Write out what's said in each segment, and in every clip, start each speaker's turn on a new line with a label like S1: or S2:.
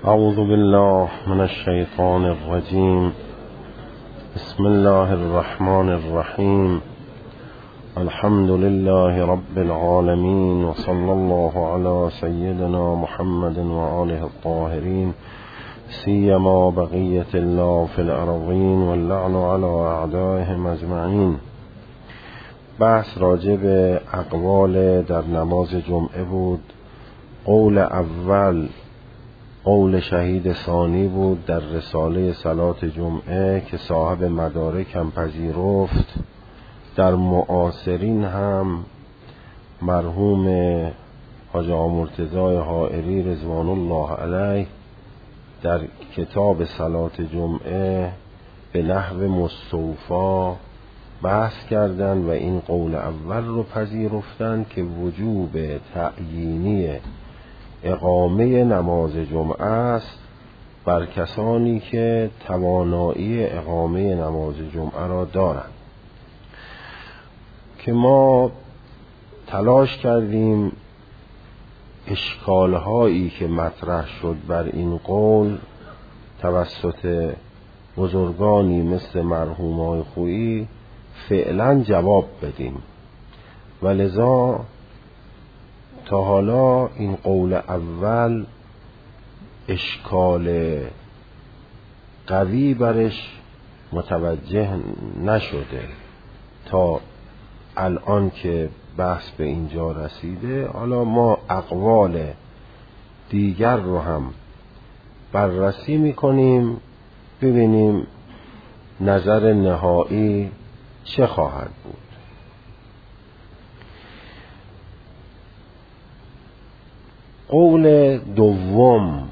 S1: اعوذ بالله من الشیطان الرجیم. بسم الله الرحمن الرحیم. الحمد لله رب العالمین و صلی الله علی سیدنا محمد و آله الطاهرین، سیما بقیة الله فی الارضین واللعن علی اعدائهم اجمعین. بحث راجع به اقوال در نماز جمعه بود. قول اول قول شهید ثانی بود در رساله صلات جمعه که صاحب مدارک هم پذیرفت. در معاصرین هم مرحوم حاجی آقا مرتضی حائری رضوان الله علیه در کتاب صلات جمعه به نحو مستوفا بحث کردند و این قول اول رو پذیرفتند که وجوب تعیینی اقامه نماز جمعه است بر کسانی که توانایی اقامه نماز جمعه را دارند، که ما تلاش کردیم اشکالهایی که مطرح شد بر این قول توسط بزرگانی مثل مرحوم خویی فعلا جواب بدیم، و لذا تا حالا این قول اول اشکال قوی برش متوجه نشده تا الان که بحث به اینجا رسیده. حالا ما اقوال دیگر رو هم بررسی میکنیم، ببینیم نظر نهایی چه خواهد بود. قول دوم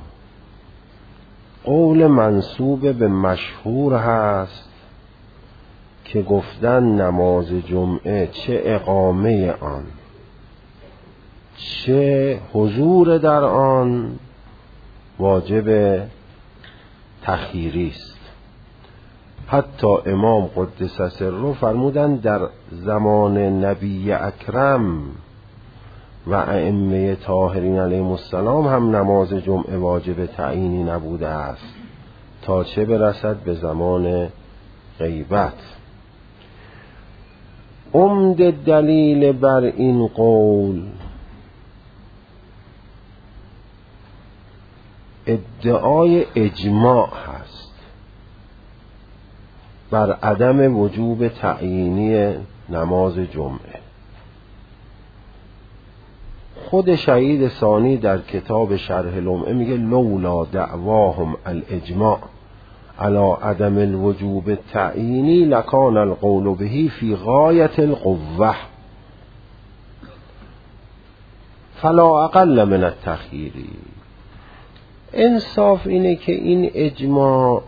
S1: قول منسوب به مشهور هست که گفتن نماز جمعه چه اقامه آن چه حضور در آن واجب تخییری است. حتی امام قدس سره فرمودند در زمان نبی اکرم و ائمه طاهرین علیهم السلام هم نماز جمعه واجب تعیینی نبوده است، تا چه برسد به زمان غیبت. عمده دلیل بر این قول ادعای اجماع هست بر عدم وجوب تعیینی نماز جمعه. خود شهید ثانی در کتاب شرح لمعه میگه لولا دعواهم الاجماع علی عدم الوجوب التعیینی لکان القول بهی فی غایت القوه فلا اقل من التخییری. انصاف اینه که این اجماع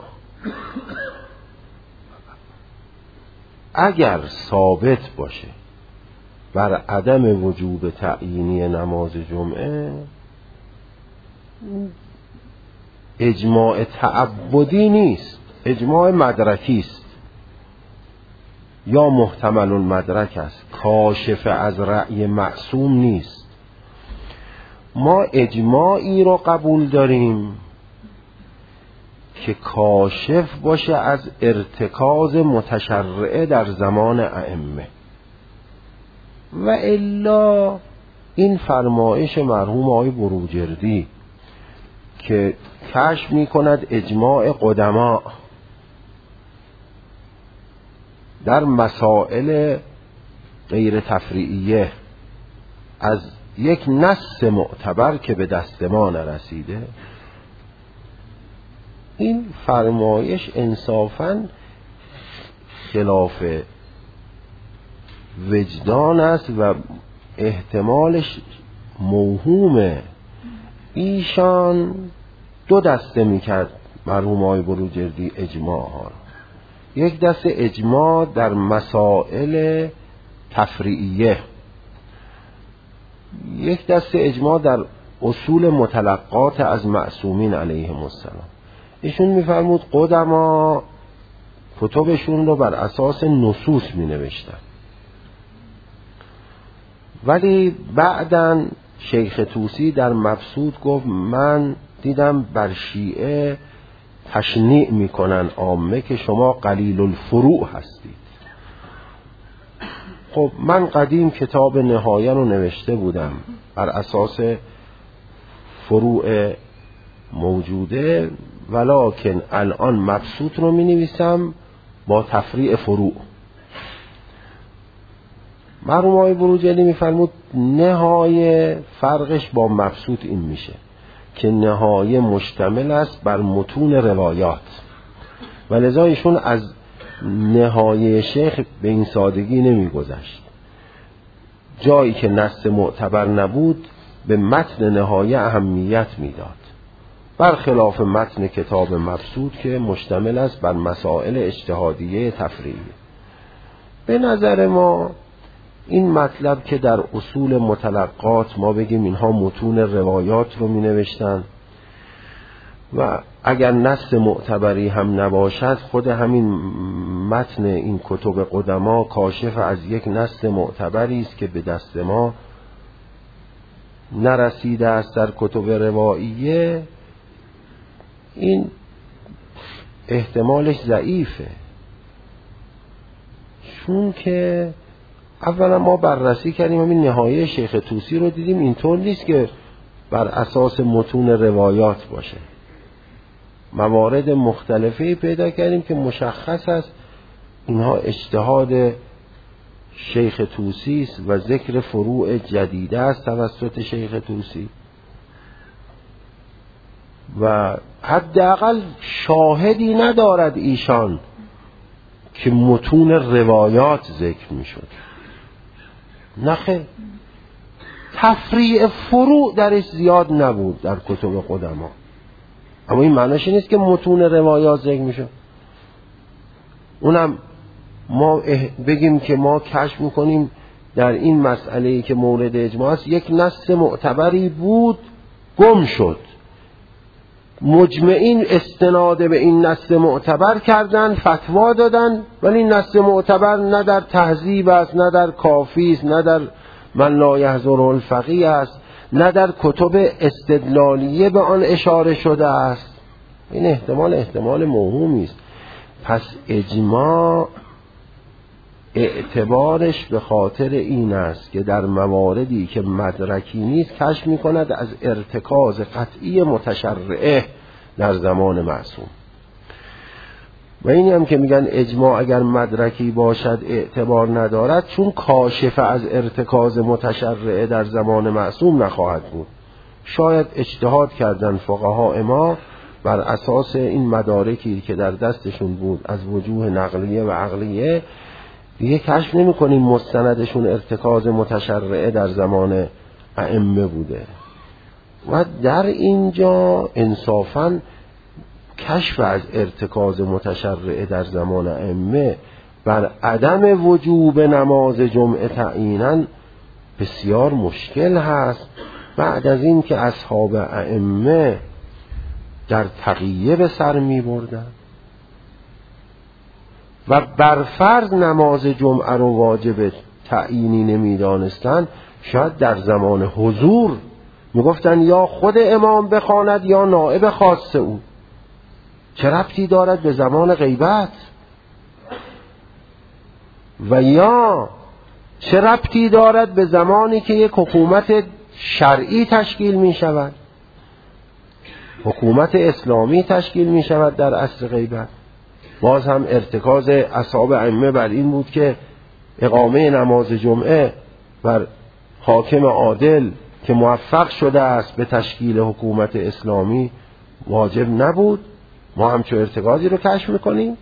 S1: اگر ثابت باشه بر عدم وجوب تعیینی نماز جمعه، اجماع تعبدی نیست، اجماع مدرکی است یا محتمل المدرک است، کاشف از رأی معصوم نیست. ما اجماعی رو قبول داریم که کاشف باشه از ارتکاز متشرعه در زمان ائمه، و الا این فرمایش مرحوم آقای بروجردی که کشف می کند اجماع قدما در مسائل غیر تفریعیه از یک نص معتبر که به دست ما نرسیده، این فرمایش انصافاً خلاف وجدان است و احتمالش موهومه. ایشان دو دسته میکرد مرحوم آقای بروجردی اجماع ها. یک دسته اجماع در مسائل تفریعیه، یک دسته اجماع در اصول متلقات از معصومین علیهم السلام. ایشون میفرمود قدما کتبشون رو بر اساس نصوص می نوشتن، ولی بعداً شیخ طوسی در مبسوط گفت من دیدم بر شیعه تشنیع میکنن عامه که شما قلیل الفروع هستید. خب من قدیم کتاب نهایه رو نوشته بودم بر اساس فروع موجوده، ولکن الان مبسوط رو می نویسم با تفریع فروع. مرحوم آقای بروجردی می فرمود نهایه فرقش با مبسوط این میشه که نهایه مشتمل است بر متون روایات، و لذا ایشون از نهایه شیخ به این سادگی نمی گذشت. جایی که نص معتبر نبود به متن نهایه اهمیت میداد، برخلاف متن کتاب مبسوط که مشتمل است بر مسائل اجتهادیه تفریعی. به نظر ما این مطلب که در اصول متلقات ما بگیم اینها متون روایات رو می نوشتن و اگر نص معتبری هم نباشد خود همین متن این کتب قدما کاشف از یک نص معتبری است که به دست ما نرسیده است در کتب رواییه، این احتمالش ضعیفه. چون که اولا ما بررسی کردیم همین نهایه شیخ طوسی رو دیدیم اینطور نیست که بر اساس متون روایات باشه. موارد مختلفی پیدا کردیم که مشخص است اینها اجتهاد شیخ طوسی است و ذکر فروع جدیده است توسط شیخ طوسی و حداقل شاهدی ندارد ایشان که متون روایات ذکر می شد. نخیر، تفریع فروع درش زیاد نبود در کتب قدما، اما این معنیش نیست که متون روایات ذکر می شد. اونم ما بگیم که ما کشف میکنیم در این مسئله‌ای که مورد اجماع است یک نص معتبری بود گم شد، مجمعین استناد به این نص معتبر کردن فتوا دادن، ولی این نص معتبر نه در تهذیب است، نه در کافی است، نه در من لا یحضره الفقیه است، نه در کتب استدلالیه به آن اشاره شده است. این احتمال موهومی است. پس اجماع اعتبارش به خاطر این است که در مواردی که مدرکی نیست کشف می کند از ارتکاز قطعی متشرعه در زمان معصوم. و اینی هم که میگن اجماع اگر مدرکی باشد اعتبار ندارد، چون کاشف از ارتکاز متشرعه در زمان معصوم نخواهد بود. شاید اجتهاد کردن فقها ما بر اساس این مدارکی که در دستشون بود از وجوه نقلیه و عقلیه، دیگه کشف نمی کنیم مستندشون ارتکاز متشرعه در زمان ائمه بوده. و در اینجا انصافاً کشف از ارتکاز متشرعه در زمان ائمه بر عدم وجوب نماز جمعه تعییناً بسیار مشکل هست، بعد از این که اصحاب ائمه در تقیه به سر می بردن و بر فرض نماز جمعه رو واجب تعیینی نمی دانستن، شاید در زمان حضور می گفتن یا خود امام بخواند یا نائب خاص او. چه ربطی دارد به زمان غیبت؟ و یا چه ربطی دارد به زمانی که یک حکومت شرعی تشکیل می شود، حکومت اسلامی تشکیل می شود در عصر غیبت؟ باز هم ارتکاز اصحاب ائمه بر این بود که اقامه نماز جمعه بر حاکم عادل که موفق شده است به تشکیل حکومت اسلامی واجب نبود. ما همچون ارتکازی رو کشف میکنیم؟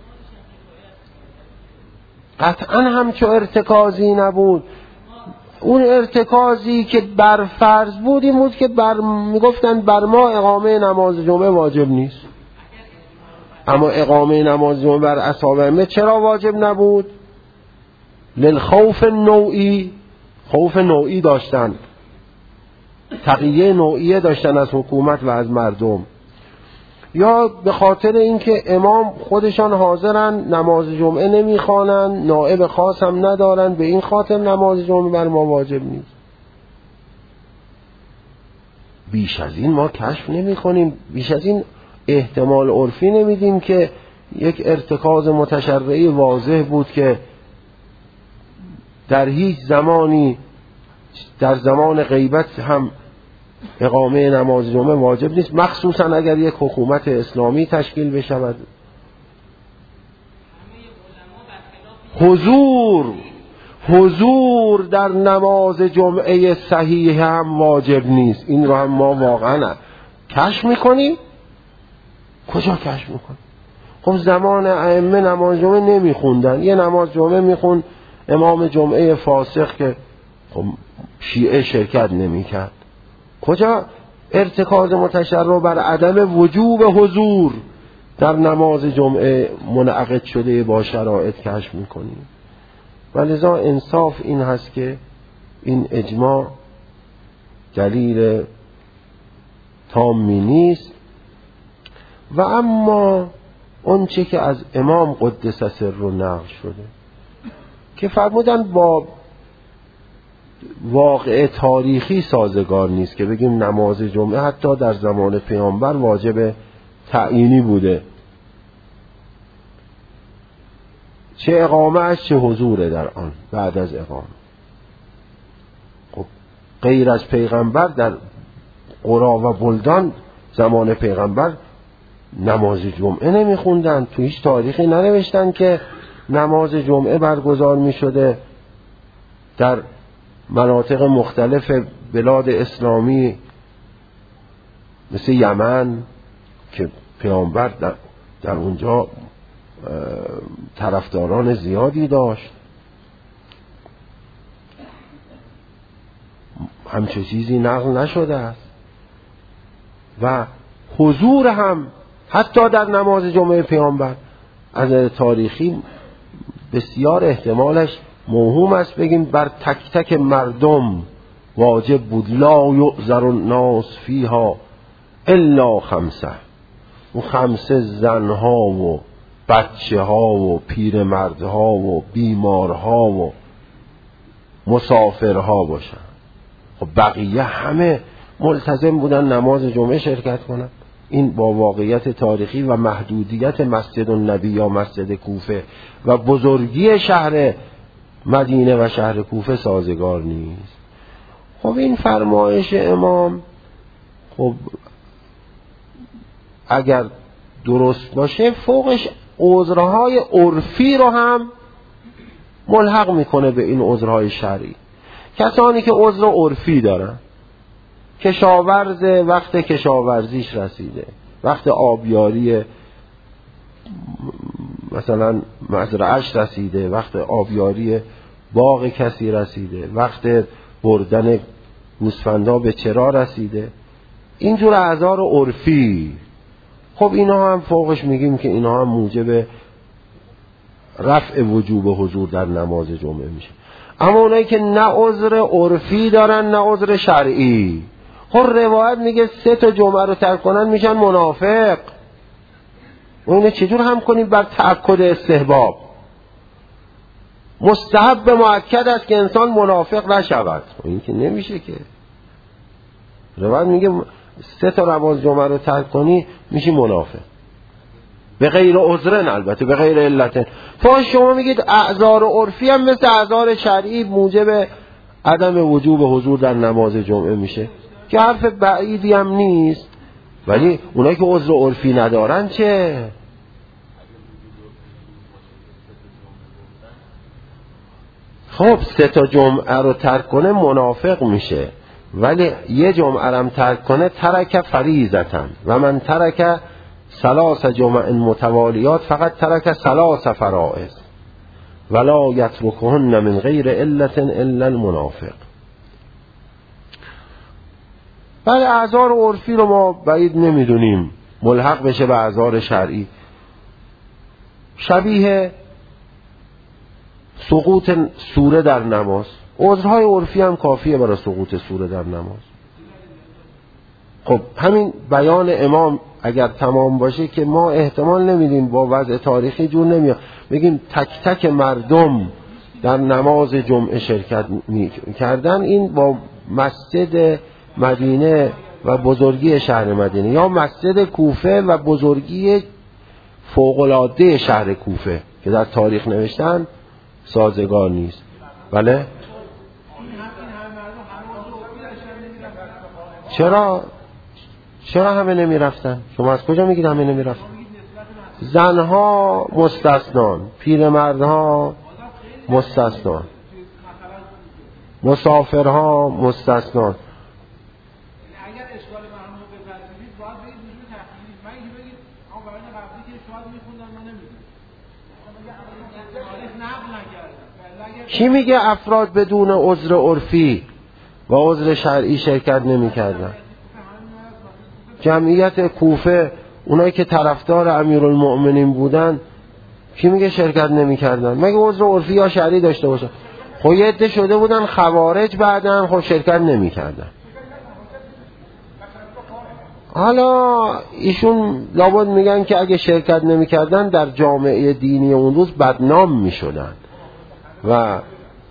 S1: قطعا همچون ارتکازی نبود. اون ارتکازی که بر فرض بود این بود که میگفتن بر ما اقامه نماز جمعه واجب نیست. اما اقامه نماز جمعه بر اصحاب ائمه چرا واجب نبود؟ للخوف نوعی، خوف نوعی داشتن، تقیه نوعیه داشتن از حکومت و از مردم، یا به خاطر اینکه امام خودشان حاضرن نماز جمعه نمیخوانن، نائب خاص هم ندارن، به این خاطر نماز جمعه بر ما واجب نیست. بیش از این ما کشف نمی کنیم، بیش از این احتمال عرفی نمیدیم که یک ارتکاز متشرعی واضح بود که در هیچ زمانی در زمان غیبت هم اقامه نماز جمعه واجب نیست، مخصوصا اگر یک حکومت اسلامی تشکیل بشود. حضور در نماز جمعه صحیح هم واجب نیست. این رو هم ما واقعا کشف میکنیم. کجا کشف میکنیم؟ خب زمان ائمه نماز جمعه نمیخوندن، یه نماز جمعه میخوند امام جمعه فاسق که خب شیعه شرکت نمیکرد. کجا ارتکاز متشرع بر عدم وجوب حضور در نماز جمعه منعقد شده با شرایط کشف میکنیم؟ ولذا انصاف این هست که این اجماع دلیل تامی نیست. و اما اون چه که از امام قدس سره نقل شده که فرمودن با واقع تاریخی سازگار نیست که بگیم نماز جمعه حتی در زمان پیامبر واجب تعیینی بوده، چه اقامه است چه حضور در آن بعد از اقامه. خب غیر از پیغمبر در قرا و بلدان زمان پیغمبر نماز جمعه نمیخوندن، تو هیچ تاریخی ننوشتن که نماز جمعه برگزار میشده. در مناطق مختلف بلاد اسلامی مثل یمن که پیامبر در اونجا طرفداران زیادی داشت، همچه چیزی نقل نشده است. و حضور هم حتی در نماز جمعه پیامبر از تاریخی بسیار احتمالش موهوم است بگیم بر تک تک مردم واجب بود. لا یعذر الناس فیها الا خمسه. اون خمسه زنها و بچه ها و پیرمردها و بیمارها و مسافرها باشن. خب بقیه همه ملتزم بودن نماز جمعه شرکت کنن. این با واقعیت تاریخی و محدودیت مسجد النبی یا مسجد کوفه و بزرگی شهر مدینه و شهر کوفه سازگار نیست. خب این فرمایش امام خب اگر درست باشه فوقش عذرهای عرفی رو هم ملحق میکنه به این عذرهای شرعی. کسانی که عذر عرفی دارن، کشاورز وقت کشاورزیش رسیده، وقت آبیاری مثلا مزرعش رسیده، وقت آبیاری باغ کسی رسیده، وقت بردن گوسفندا به چرا رسیده، اینجور اعذار عرفی. خب اینا هم فوقش میگیم که اینا هم موجب رفع وجوب حضور در نماز جمعه میشه. اما اونایی که نه عذر عرفی دارن نه عذر شرعی، خب روایت میگه 3 تا جمعه رو ترک کنن میشن منافق. و اینو چجور هم کنیم بر تأکد استحباب؟ مستحب مؤکد است که انسان منافق نشود. این که نمیشه که. روایت میگه 3 تا نماز جمعه رو ترک کنی میشی منافق، به غیر عذرن، البته به غیر علتن. فاش شما میگید اعذار عرفی هم مثل اعذار شرعی موجب عدم وجوب حضور در نماز جمعه میشه، که حرف بعیدی هم نیست. ولی اونایی که عذر عرفی ندارن چه؟ خب 3 تا جمعه رو ترک کنه منافق میشه، ولی یه جمعه هم ترک کنه ترک فریضتن و من ترک 3 جمع متوالیات فقط ترک 3 فرائض ولا یترکهن من غیر علت الا المنافق. ولی اعذار عرفی رو ما بعید نمیدونیم ملحق بشه به اعذار شرعی. شبیه سقوط سوره در نماز، عذرهای عرفی هم کافیه برای سقوط سوره در نماز. خب همین بیان امام اگر تمام باشه که ما احتمال نمیدیم با وضع تاریخی جور نمیاد بگیم تک تک مردم در نماز جمعه شرکت کردن، این با مسجد مدینه و بزرگی شهر مدینه، یا مسجد کوفه و بزرگی فوق‌العاده شهر کوفه که در تاریخ نوشتن سازگار نیست. بله؟ چرا همه نمی رفتن؟ شما از کجا میگید همه نمی رفتن؟ زنها مستثنان، پیرمردها مستثنان، مسافرها مستثنان. کی میگه افراد بدون عذر عرفی و عذر شرعی شرکت نمی کردن؟ جمعیت کوفه، اونایی که طرفدار امیرالمؤمنین بودن، کی میگه شرکت نمی کردن؟ مگه عذر عرفی یا شرعی داشته باشن؟ خب یه عده شده بودن خوارج بعدن، خب شرکت نمی کردن. حالا ایشون لابد میگن که اگه شرکت نمی کردن در جامعه دینی اون روز بدنام می شدن و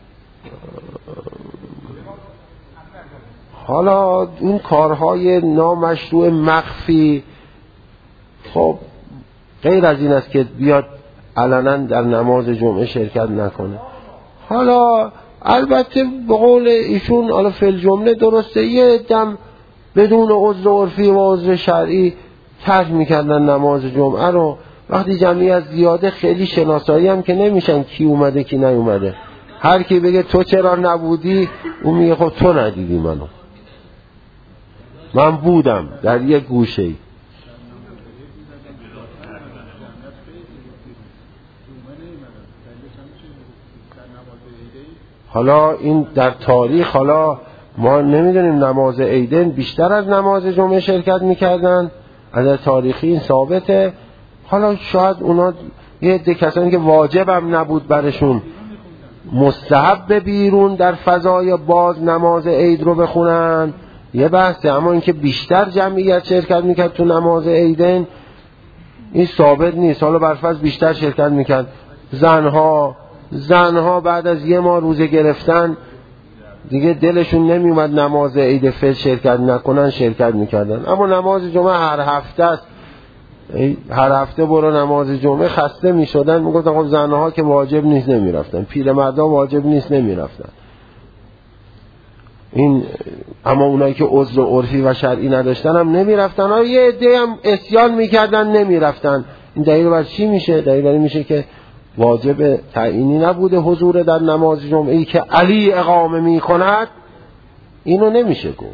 S1: حالا این کارهای نامشروع مخفی، خب غیر از این است که بیاد علنا در نماز جمعه شرکت نکنه. حالا البته به قول ایشون، حالا فی الجمله درسته، یه دم بدون عذر عرفی و عذر شرعی ترک میکردن نماز جمعه رو. وقتی جمعیت زیاده خیلی شناسایی هم که نمیشن کی اومده کی نیومده. هر کی بگه تو چرا نبودی، اون میگه خب تو ندیدی منو، من بودم در یک گوشه‌ای. حالا این در تاریخ، حالا ما نمیدونیم نماز عیدین بیشتر از نماز جمعه شرکت میکردن، از تاریخی این ثابته. حالا شاید اونا یه عده کسانی که واجب هم نبود برشون، مستحب بیرون در فضای باز نماز عید رو بخونن، یه بحثه. اما اینکه بیشتر جمعیت شرکت میکرد تو نماز عیدین، این ثابت نیست. حالا برفرض بیشتر شرکت میکرد. زنها بعد از یه ماه روزه گرفتن دیگه دلشون نمیومد نماز عید فطر شرکت نکنن، شرکت میکردن. اما نماز جمعه هر هفته است، هر هفته برو نماز جمعه، خسته میشدن، میگفتن خب زنها که واجب نیست نمیرفتن، پیرمردا واجب نیست نمیرفتن. این اما اونایی که عذر عرفی و شرعی نداشتن هم نمیرفتن. یه عده هم عصیان میکردن نمیرفتن. این دلیل بر چی میشه؟ دلیل بر این میشه که واجب تعیینی نبوده حضور در نماز جمعه‌ای که علی اقامه میکند. اینو نمیشه گفت.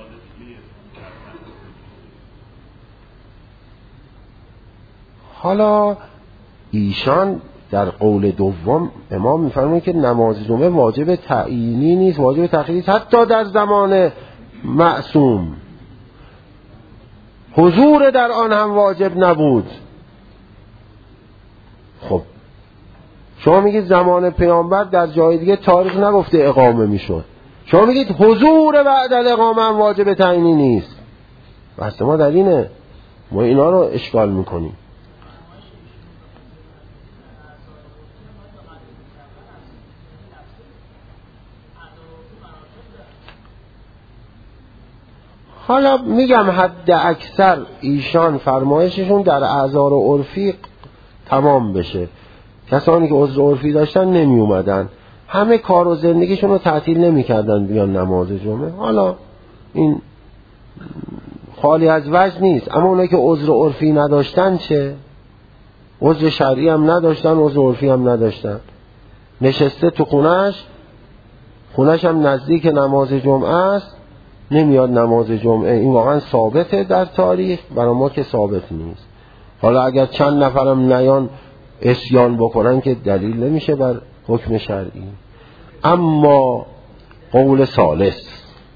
S1: حالا ایشان در قول دوم امام میفرمایند که نماز جمعه واجب تعیینی نیست، واجب تأخیری است. حتی در زمان معصوم حضور در آن هم واجب نبود. خب شما میگید زمان پیامبر در جای دیگه تاریخ نگفته اقامه میشد، شما میگید حضور بعد از اقامه هم واجب تعیینی نیست. بحث ما در اینه، ما اینا رو اشکال میکنیم. حالا میگم حد اکثر ایشان فرمایششون در اعذار عرفی تمام بشه. کسانی که عذر عرفی داشتن نمی اومدن، همه کار و زندگیشون رو تعطیل نمی کردن بیان نماز جمعه. حالا این خالی از وجه نیست. اما اونایی که عذر عرفی نداشتن چه؟ عذر شرعی هم نداشتن، عذر عرفی هم نداشتن، نشسته تو خونش هم نزدیک نماز جمعه است، نمیاد نماز جمعه. این واقعا ثابته در تاریخ، برای ما که ثابت نیست. حالا اگر چند نفرم نیان عصیان بکنن که دلیل نمیشه بر حکم شرعی. اما قول ثالث،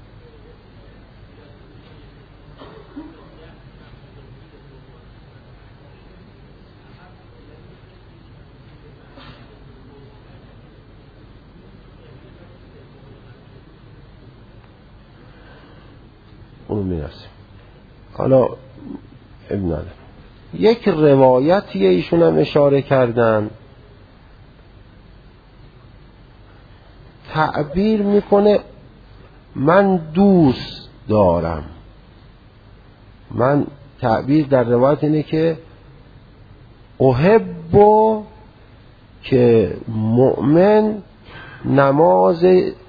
S1: اون میرسیم. حالا ابن یک روایتی ایشون هم اشاره کردن، تعبیر میکنه من دوست دارم من تعبیر در روایت اینه که احب که مؤمن نماز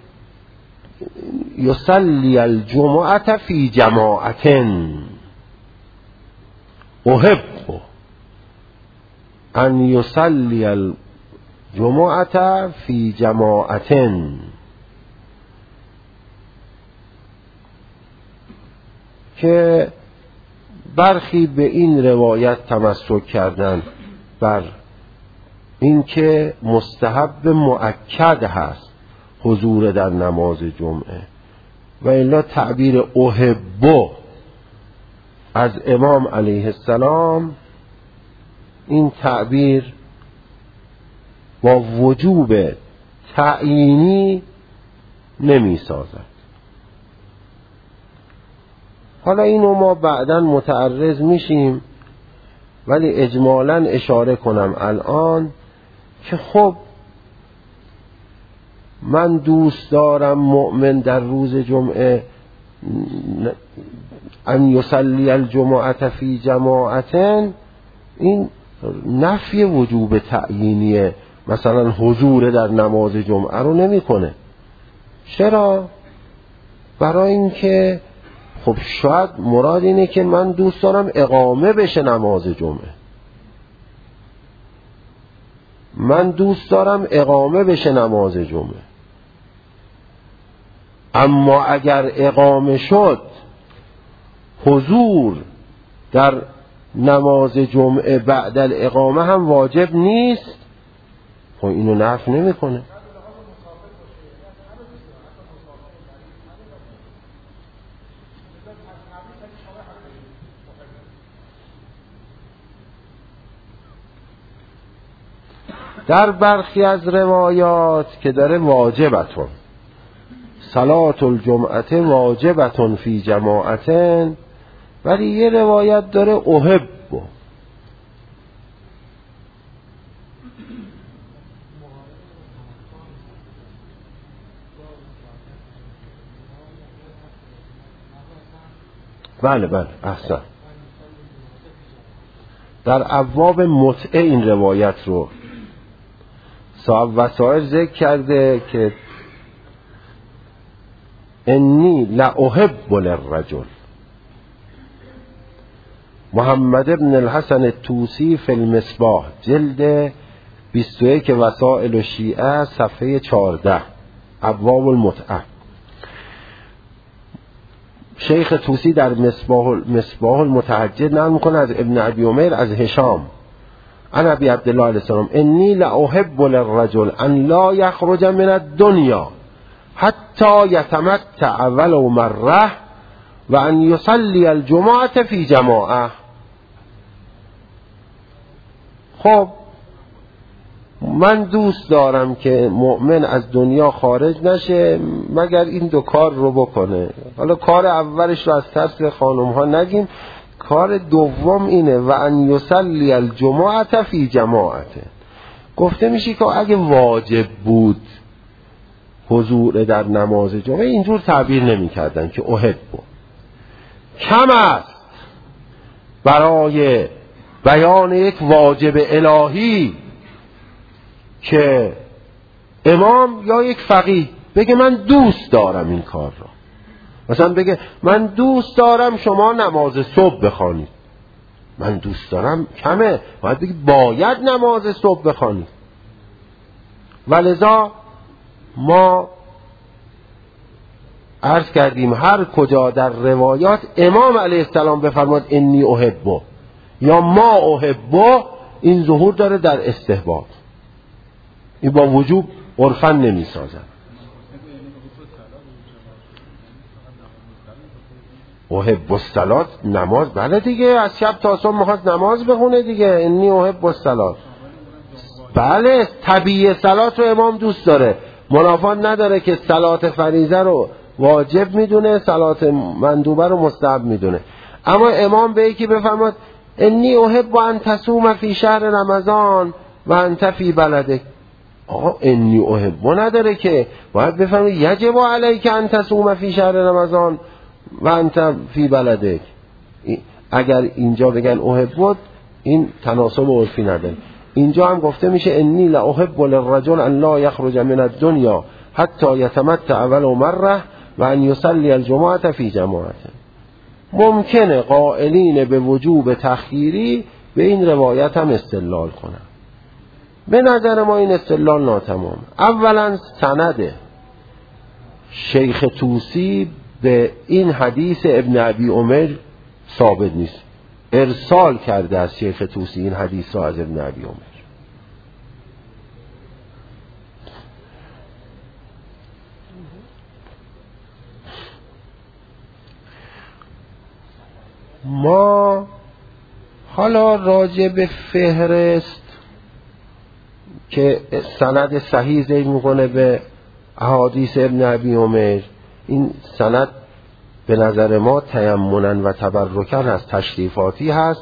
S1: یصلی الجمعه فی جماعت، احب ان یصلی الجمعه فی جماعت، که برخی به این روایت تمسک کردند بر اینکه مستحب مؤکد هست حضور در نماز جمعه، و الا تعبیر احب از امام علیه السلام این تعبیر با وجوب تعیینی نمی سازد. حالا اینو ما بعداً متعرض میشیم، ولی اجمالاً اشاره کنم الان که خب من دوست دارم مؤمن در روز جمعه ان یصلی الجمعه فی جماعت، این نفی وجوب تعیینی مثلا حضور در نماز جمعه رو نمیکنه. چرا؟ برای اینکه خب شاید مراد اینه که من دوست دارم اقامه بشه نماز جمعه، من دوست دارم اقامه بشه نماز جمعه، اما اگر اقامه شد حضور در نماز جمعه بعد الاقامه هم واجب نیست، خب اینو نفی نمیکنه. در برخی از روایات که داره واجبتون صلاة الجمعه واجبتون فی جماعتن، ولی یه روایت داره احب. بله بله احسن. در ابواب متعه این روایت رو صاحب وسائل ذکر کرده که انی لاحب للرجل. محمد ابن الحسن الطوسی فی المصباح جلد 21 وسائل الشیعه صفحه 14 ابواب المتعه. شیخ طوسی در مصباح المتهجد نقل میکنه از ابن ابی عمیر از هشام عن ابی عبدالله علیه السلام انی لاحب للرجل ان لا یخرج من الدنیا حتی یتمتع ولو مره و ان یصلی الجمعه فی جماعه. خب من دوست دارم که مؤمن از دنیا خارج نشه مگر این دو کار رو بکنه. حالا کار اولش رو از ترس خانم ها نگیم، کار دوم اینه و ان یصلی الجمعه فی جماعت. گفته میشه که اگه واجب بود حضور در نماز جمعه اینجور تعبیر نمی کردن که احب کم است برای بیان یک واجب الهی که امام یا یک فقیه بگه من دوست دارم این کار را. مثلا بگه من دوست دارم شما نماز صبح بخوانید، من دوست دارم کمه، باید بگه باید نماز صبح بخوانید. ولذا ما عرض کردیم هر کجا در روایات امام علیه السلام بفرماد انی احب یا ما احب، این ظهور داره در استحباب، این با وجوب عرفاً نمی سازن. احب الصلاة نماز، بله دیگه از شب تا صبح میخواد نماز بخونه دیگه، انی احب الصلاة. بله طبیعی صلات رو امام دوست داره، منافات نداره که صلات فریضه رو واجب میدونه، صلات مندوبه رو مستحب میدونه. اما امام به یکی بفرماد انی احب ان تصوم فی شهر رمضان و انت فی بلدک، آقا انی احب نداره که، باید بفرماد یجب علیک ان تصوم فی شهر رمضان و انت فی بلدک. اگر اینجا بگن احب، این تناسب عرفی نداره. اینجا هم گفته میشه انی لاحب للرجل ان لا یخرج من الدنیا حتی یتمتع ولو مره و ان یصلی الجمعه فی جماعه. ممکنه قائلین به وجوب تخییری به این روایت هم استدلال کنن. به نظر ما این استدلال ناتمام. اولا سند شیخ طوسی به این حدیث ابن ابی عمر ثابت نیست. ارسال کرده از شیخ طوسی این حدیث را از ابن ابی عمر. ما حالا راجع به فهرست که سند صحیح ذکر میکنه به احادیث ابن ابی عمر، این سند به نظر ما تیمنا و تبرکن از تشریفاتی هست.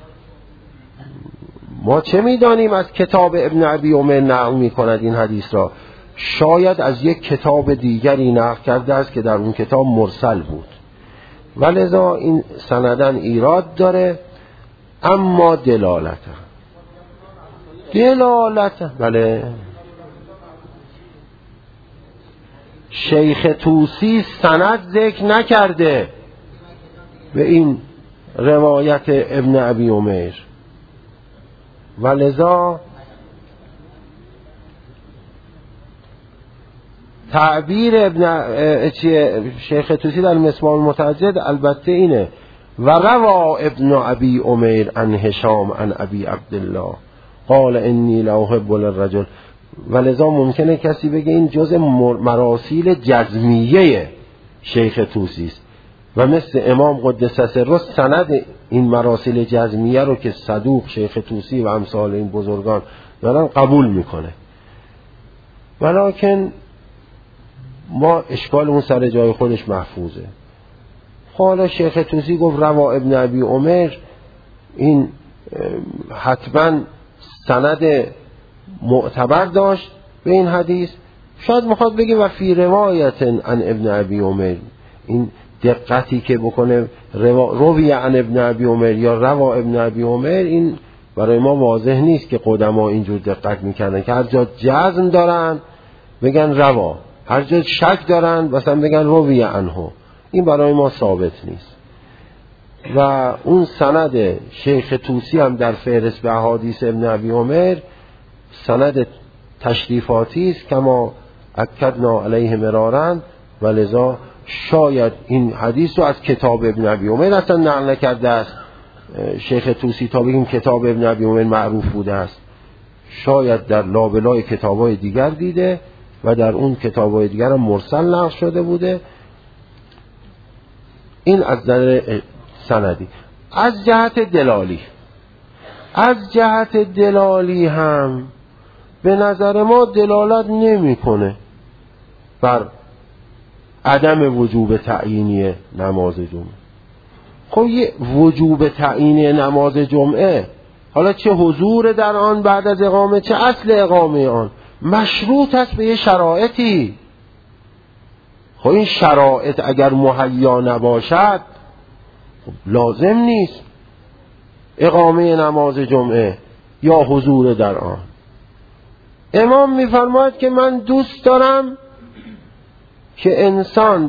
S1: ما چه میدانیم از کتاب ابن ابی عمر نقل میکند این حدیث را؟ شاید از یک کتاب دیگری نقل کرده است که در اون کتاب مرسل بود، ولذا این سندن ایراد داره. اما دلالت بله، شیخ طوسی سند ذکر نکرده به این روایت ابن ابی عمر، ولذا تعبیر شیخ طوسی در مصباح المتجد البته اینه و روا ابن ابی عمر عن هشام عن ابی عبدالله قال انی لاحب للرجل. ولذا ممکنه کسی بگه این جزء مراسیل جزمیه شیخ طوسی است و مثل امام قدس سره سند این مراسیل جزمیه رو که صدوق شیخ طوسی و امثال این بزرگان دارن قبول میکنه. ولکن ما اشکال اون سر جای خودش محفوظه. حالا شیخ طوسی گفت روا ابن ابی عمر، این حتما سند معتبر داشت به این حدیث. شاید میخواد بگه و فی روایت عن ابن ابی عمر، این دقتی که بکنه روی عن ابن ابی عمر یا روا ابن ابی عمر، این برای ما واضح نیست که قدما اینجور دقت میکردن که هر جا جزم دارن بگن روا، هر جا شک دارن مثلا بگن روی عنه. این برای ما ثابت نیست. و اون سند شیخ طوسی هم در فهرست به احادیث ابن ابی عمر سند تشریفاتی است کما اکدنا علیه مرارا، ولذا شاید این حدیث رو از کتاب ابن ابی عمر اصلا نقل نکرده است شیخ طوسی تا بگیم کتاب ابن ابی عمر معروف بوده است. شاید در لابلای کتاب‌های دیگر دیده و در اون کتاب‌های دیگر هم مرسل نقل شده بوده. این از نظر سندی. از جهت دلالی هم به نظر ما دلالت نمی‌کنه بر عدم وجوب تعیینی نماز جمعه. خب یه وجوب تعیینی نماز جمعه، حالا چه حضور در آن بعد از اقامه چه اصل اقامه آن، مشروط است به یه شرایطی. خب این شرایط اگر مهیا نباشد خب لازم نیست اقامه نماز جمعه یا حضور در آن. امام می‌فرماید که من دوست دارم که انسان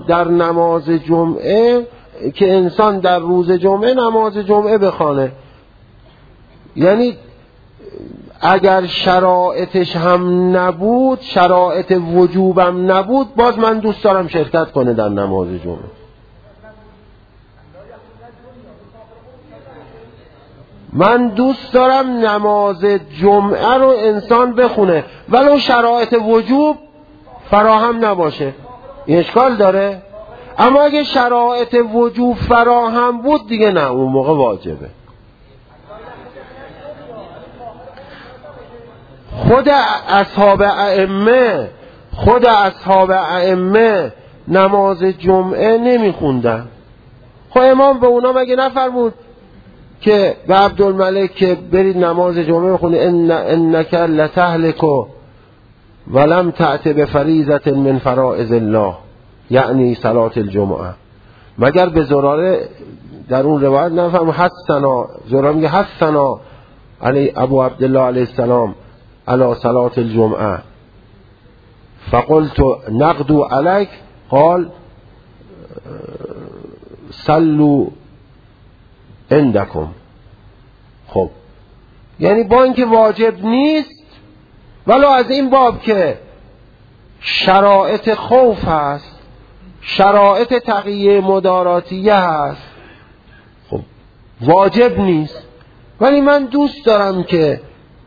S1: در روز جمعه نماز جمعه بخوانه. یعنی اگر شرایطش هم نبود، شرایط وجوبم نبود، باز من دوست دارم شرکت کنه در نماز جمعه. من دوست دارم نماز جمعه رو انسان بخونه ولو شرایط وجوب فراهم نباشه. این اشکال داره؟ اما اگه شرایط وجوب فراهم بود دیگه نه، اون موقع واجبه. خود اصحاب ائمه نماز جمعه نمیخوندن. خب امام به اونا مگه نفرمود که به عبدالملک که برید نماز جمعه بخونید انک لتهلک ولم تأت بفریضة من فرائض الله، یعنی صلاة الجمعه، مگر به زراره در اون روایت نفهم حسنا زهرا میگه حسنا علی ابو عبدالله علیه السلام علی صلات الجمعه فقلت نقدو علیک قال صلوا عندکم. خب یعنی با اینکه واجب نیست ولو از این باب که شرایط خوف هست، شرایط تقیه مداراتیه هست، خب واجب نیست، ولی من دوست دارم که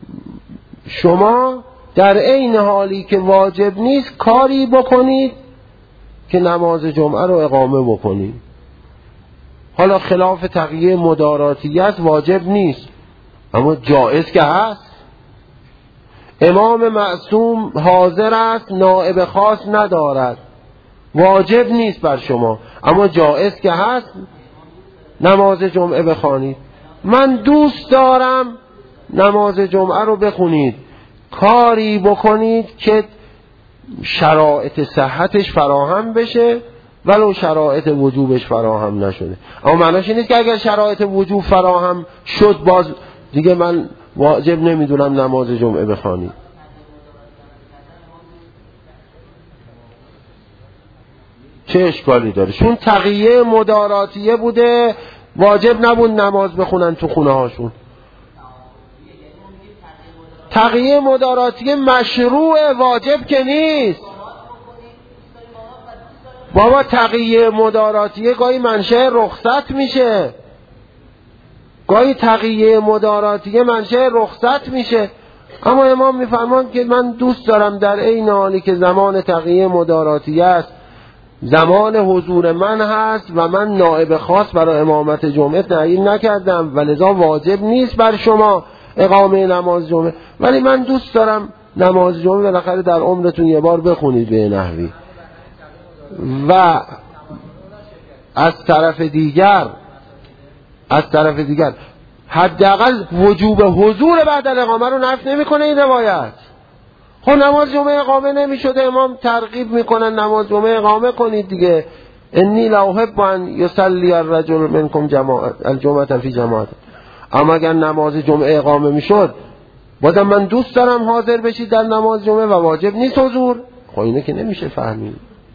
S1: شما در عین حالی که واجب نیست کاری بکنید که نماز جمعه رو اقامه بکنید. حالا خلاف تقیه مداراتیه است، واجب نیست، اما جایز که هست. امام معصوم حاضر است، نائب خاص ندارد، واجب نیست بر شما، اما جایز که هست نماز جمعه بخوانید. من دوست دارم نماز جمعه رو بخونید، کاری بکنید که شرایط صحتش فراهم بشه ولو شرایط وجوبش فراهم نشده. اما معناش این نیست که اگر شرایط وجوب فراهم شد باز دیگه من واجب نمیدونم نماز جمعه بخوانید. چه اشکالی داره؟ چون تقیه مداراتیه بوده، واجب نبود نماز بخونن تو خونه هاشون. تقیه مداراتیه مشروع، واجب که نیست. بابا تقیه مداراتیه گاهی منشأ رخصت میشه، گاهی تقیه مداراتیه منشأ رخصت میشه. اما امام میفرمان که من دوست دارم در عین حالی که زمان تقیه مداراتیه است زمان حضور من هست و من نائب خاص برای امامت جمعه تعیین نکردم و لذا واجب نیست بر شما اقامه نماز جمعه، ولی من دوست دارم نماز جمعه بالاخره در عمرتون یه بار بخونید به نحوی. و از طرف دیگر حداقل وجوب حضور بعد الاقامه رو نفی نمیکنه این روایت. خب نماز جمعه اقامه نمیشده، امام ترغیب میکنن نماز جمعه اقامه کنید دیگه. انی لا احب ان یصلی الرجل منکم الجمعه فی جماعت. اما اگر نماز جمعه اقامه میشد بازم من دوست دارم حاضر بشید در نماز جمعه و واجب نیست حضور. خب اینه که نمیشه فهمید.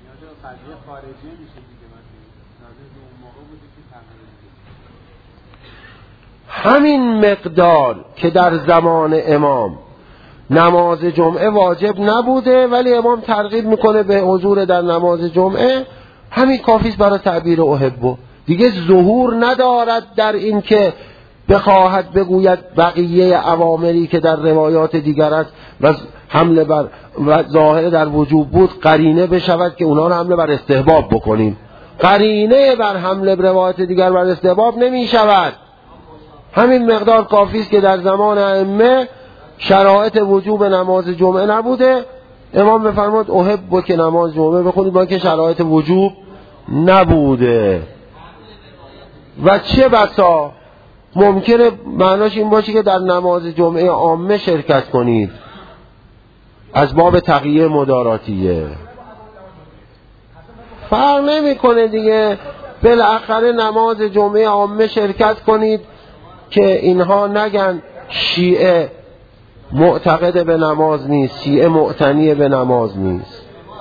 S1: همین مقدار که در زمان امام نماز جمعه واجب نبوده ولی امام ترغیب میکنه به حضور در نماز جمعه، همین کافیست برای تعبیر احبه. دیگه ظهور ندارد در این که بخواهد بگوید بقیه اوامری که در روایات دیگر است و حمله بر و ظاهر در وجوب بود قرینه بشود که اونا رو حمله بر استحباب بکنیم. قرینه بر حمله بر روایات دیگر بر استحباب نمی شود. همین مقدار کافی است که در زمان ائمه شرایط وجوب نماز جمعه نبوده، امام بفرماد احب که نماز جمعه بخونید با که شرایط وجوب نبوده. و چه بسا ممکنه معناش این باشه که در نماز جمعه عامه شرکت کنید از باب تقیه مداراتیه، فرق نمیکنه دیگه، بالاخره نماز جمعه عامه شرکت کنید که اینها نگن شیعه معتقد به نماز نیست، شیعه معتنی به نماز نیست.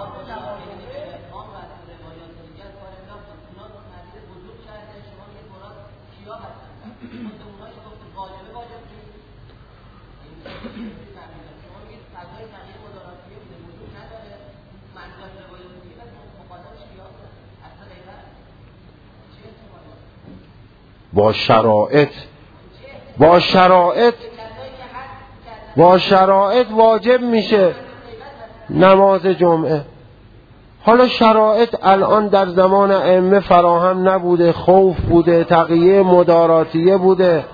S1: با شرایط واجب میشه نماز جمعه. حالا شرایط الان در زمان ائمه فراهم نبوده، خوف بوده، تقیه مداراتیه بوده.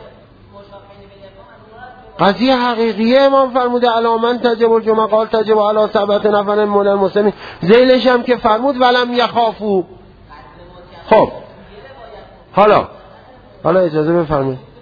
S1: قضیه حقیقیه امام فرموده الا من تجب الجمعه قال تجب علی 7 نفر من المسلمین، ذیلش هم که فرمود ولم یخافو. خب حالا اجازه بفرمایید.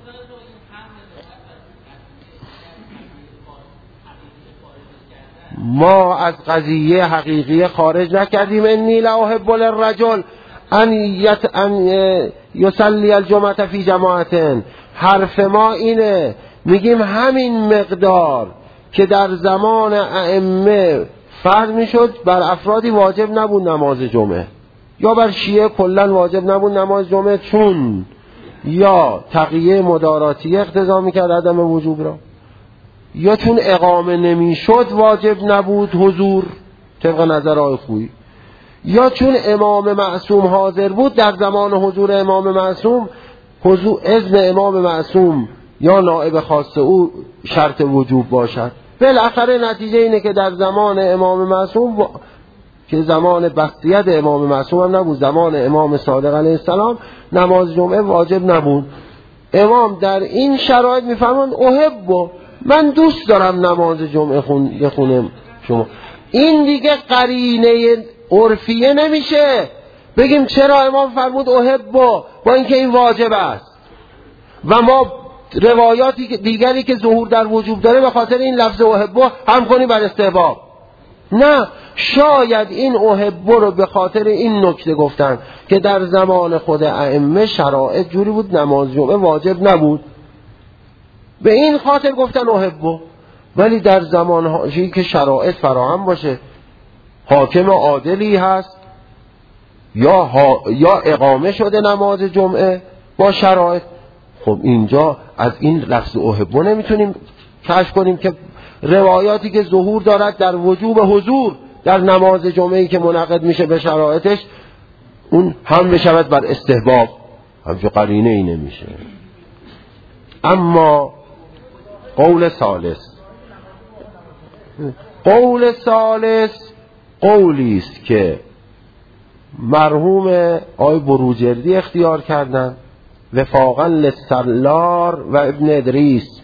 S1: ما از قضیه حقیقی خارج نکردیم. انی لا احب للرجل ان یصلی الجمعه فی جماعتن. حرف ما اینه، میگیم همین مقدار که در زمان ائمه فرض میشد بر افرادی واجب نبود نماز جمعه، یا بر شیعه کلا واجب نبود نماز جمعه، چون یا تقیه مداراتی اقتضا میکرد عدم وجوب را، یا چون اقامه نمیشد واجب نبود حضور طبق نظر آقای خویی، یا چون امام معصوم حاضر بود در زمان حضور امام معصوم حضور اذن امام معصوم یا نائب خاص او شرط وجوب باشد. بالاخره نتیجه اینه که در زمان امام معصوم که زمان بختیت امام معصوم هم نبود، زمان امام صادق علیه السلام نماز جمعه واجب نبود. امام در این شرایط میفرمان احب، من دوست دارم نماز جمعه خونم شما. این دیگه قرینه عرفیه نمیشه بگیم چرا امام فرمود احب با اینکه این واجب است و ما روایاتی دیگری که ظهور در وجوب داره به خاطر این لفظ احب هم کنیم بر استحباب. نه، شاید این احب رو به خاطر این نکته گفتن که در زمان خود ائمه شرایط جوری بود نماز جمعه واجب نبود، به این خاطر گفتن احب. ولی در زمان که شرایط فراهم باشه، حاکم عادلی هست یا اقامه شده نماز جمعه با شرایط، خب اینجا از این لفظ احب نمیتونیم کشف کنیم که روایاتی که ظهور دارد در وجوب حضور در نماز جمعه‌ای که منعقد میشه به شرایطش اون هم بشود بر استحباب، همچون قرینه ای نمیشه. اما قول ثالث قولی است که مرحوم آقای بروجردی اختیار کردن وفاقا للسلار و ابن ادریس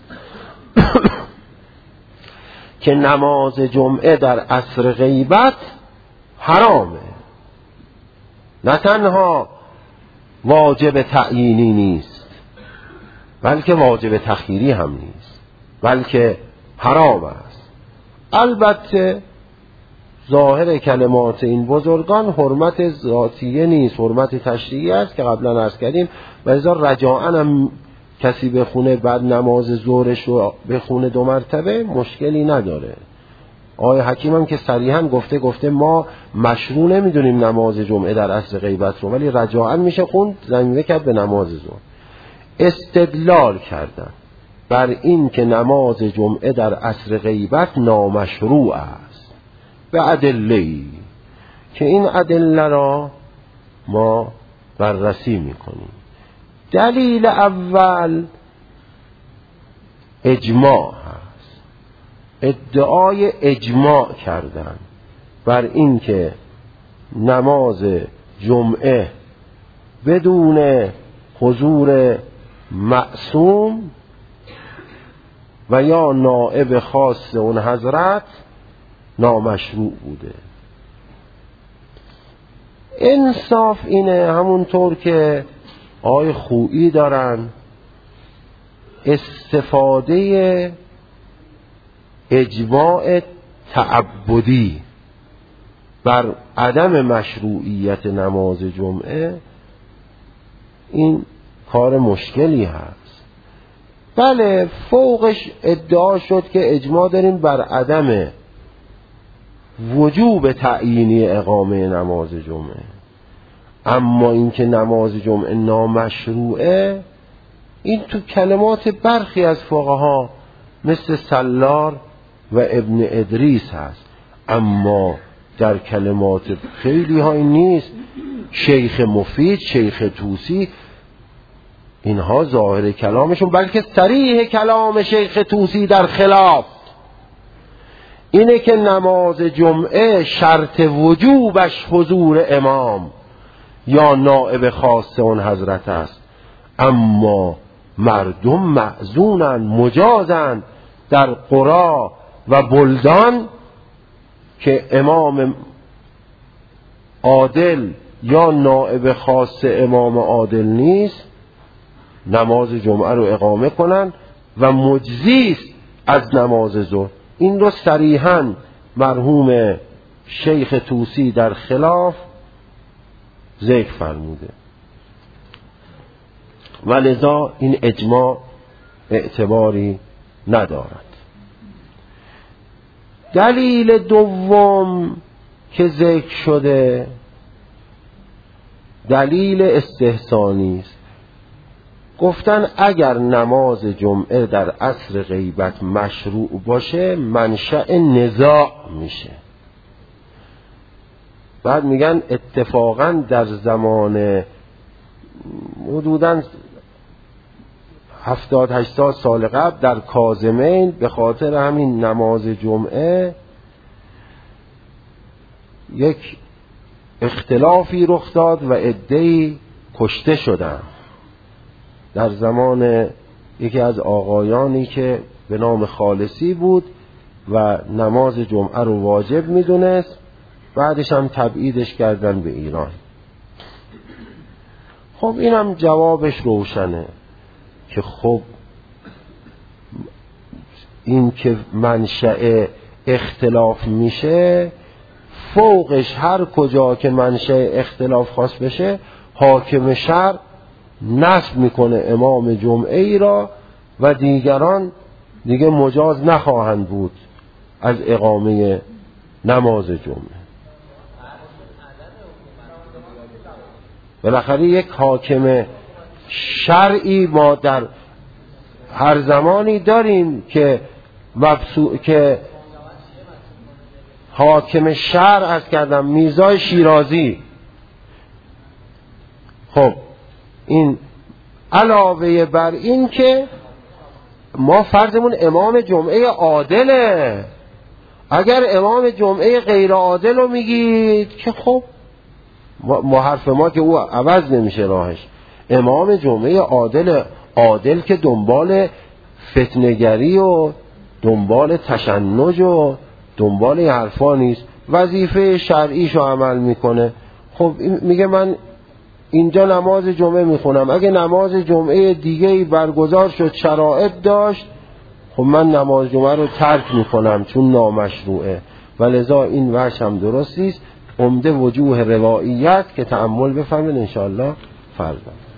S1: که نماز جمعه در عصر غیبت حرامه، نه تنها واجب تعیینی نیست بلکه واجب تخییری هم نیست، بلکه حرام است. البته ظاهر کلمات این بزرگان حرمت ذاتیه نیست، حرمت تشریعی است که قبلا عرض کردیم، و لذا رجاءً هم کسی به خونه بعد نماز ظهرش رو به خونه 2 مرتبه مشکلی نداره. آقای حکیم هم که صریحاً گفته ما مشروع نمیدونیم نماز جمعه در عصر غیبت رو، ولی رجاءً میشه خوند زمینه کرد به نماز ظهر. استدلال کردن بر این که نماز جمعه در عصر غیبت نامشروع است به ادله‌ای که این ادله را ما بررسی میکنیم. دلیل اول اجماع هست، ادعای اجماع کردن بر این که نماز جمعه بدون حضور معصوم و یا نائب خاص اون حضرت نامشروع بوده. انصاف اینه همونطور که آقای خویی دارن استفاده اجماع تعبدی بر عدم مشروعیت نماز جمعه این کار مشکلی هست. بله فوقش ادعا شد که اجماع داریم بر عدم وجوب تعیینی اقامه نماز جمعه، اما اینکه نماز جمعه نامشروعه این تو کلمات برخی از فقها مثل سلار و ابن ادریس هست، اما در کلمات خیلی های نیست. شیخ مفید، شیخ طوسی، اینها ظاهر کلامشون بلکه صریح کلام شیخ طوسی در خلاف اینه که نماز جمعه شرط وجوبش حضور امام یا نائب خاص اون حضرت است، اما مردم معذونن مجازن در قرا و بلدان که امام عادل یا نائب خاص امام عادل نیست نماز جمعه رو اقامه کنن و مجزی است از نماز ظهر. این رو صریحاً مرحوم شیخ طوسی در خلاف ذکر فرموده. و لذا این اجماع اعتباری ندارد. دلیل دوم که ذکر شده دلیل استحسانی است. گفتن اگر نماز جمعه در عصر غیبت مشروع باشه منشأ نزاع میشه. بعد میگن اتفاقا در زمان حدوداً 70-80 سال قبل در کاظمین به خاطر همین نماز جمعه یک اختلافی رخ داد و عده‌ای کشته شدند. در زمان یکی از آقایانی که به نام خالصی بود و نماز جمعه رو واجب میدونست، بعدش هم تبعیدش کردن به ایران. خب اینم جوابش روشنه که خب این که منشأ اختلاف میشه، فوقش هر کجا که منشأ اختلاف خاص بشه حاکم شرع نصب میکنه امام جمعه ای را و دیگران دیگه مجاز نخواهند بود از اقامه نماز جمعه. بالاخره یک حاکم شرعی ما در هر زمانی داریم که حاکم شرع از کردم میرزای شیرازی. خب این علاوه بر این که ما فرضمون امام جمعه عادله، اگر امام جمعه غیر عادل رو میگید که خب ما حرف ما که او عوض نمیشه راهش. امام جمعه عادل که دنبال فتنه‌گری و دنبال تشنج و دنبال حرفا نیست، وظیفه شرعیشو عمل میکنه. خب میگه من اینجا نماز جمعه میخونم، اگه نماز جمعه دیگه‌ای برگزار شد شرایط داشت، خب من نماز جمعه رو ترک میکنم چون نامشروعه. ولذا این وجه هم درست نیست. عمده وجوه رواییت که تأمل بفرمایید انشاءالله فرض.